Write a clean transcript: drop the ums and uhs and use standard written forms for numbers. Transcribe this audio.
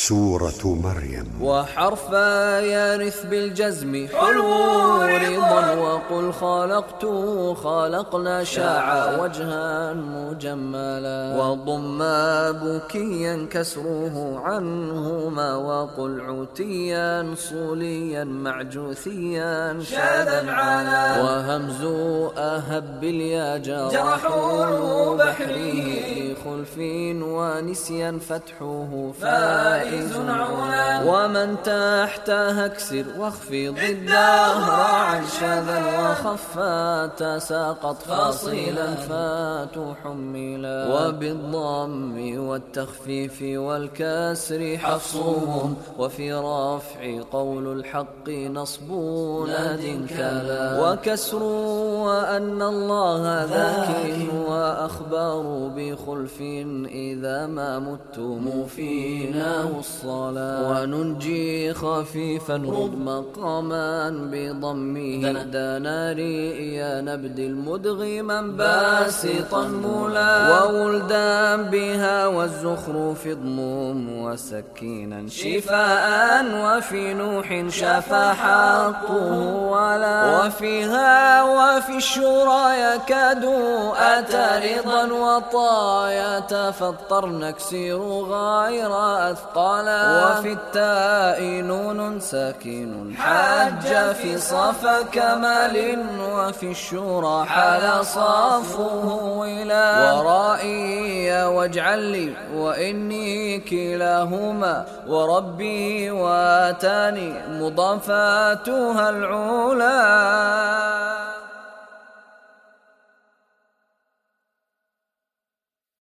سورة مريم. وحرفا يرث بالجزم حلو رضا وقل خلقنا شاع وجها مجملا وضم بكيا كسره عنهما وقل عتيا صوليا معجوثيا شاذا علا وهمز أهب باليا جرحوا بحره خلف ونسيا فتحه فائز علا ومن تحتها اكسر واخفض الدهر عن شذا وخفا تساقط فاصلا فتحملا وبالضم والتخفيف والكسر حفصهم وفي رفع قول الحق نصب ناد كلا وكسر وأن الله ذاكر وأخبار بخلف إذا ما متم فيناه الصلاة وننجي خفيفا رب مقاما بضمه دناري يا نبدل مدغما باسطا مولا وولدا بها والزخرف ضموم وسكينا شفاء وفي نوح شفا حقه ولا وفيها وفي الشورى يكاد أتى رضا وطايا تفطر نكسر غير أثقالا وفي التاء نون ساكن حج في صفا كمال وفي الشورى حال صفه ولا ورائي واجعل لي وإني كلاهما وربي واتاني مضافاتها العلا.